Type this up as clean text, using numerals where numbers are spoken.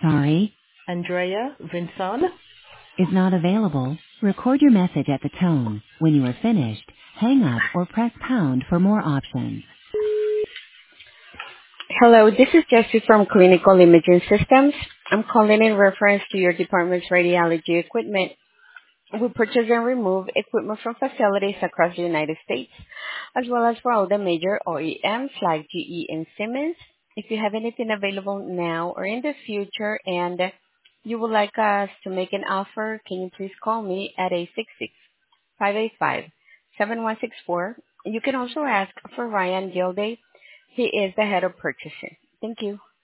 sorry, Andrea Vinson. is not available. Record your message at the tone. When you are finished, hang up or press pound for more options. Hello, this is Jessie from Clinical Imaging Systems. I'm calling in reference to your department's radiology equipment. We purchase and remove equipment from facilities across the United States, as well as for all the major OEMs like GE and Siemens. If you have anything available now or in the future and you would like us to make an offer, can you please call me at 866-585-7164. You can also ask for Ryan Gilday. He is the head of purchasing. Thank you.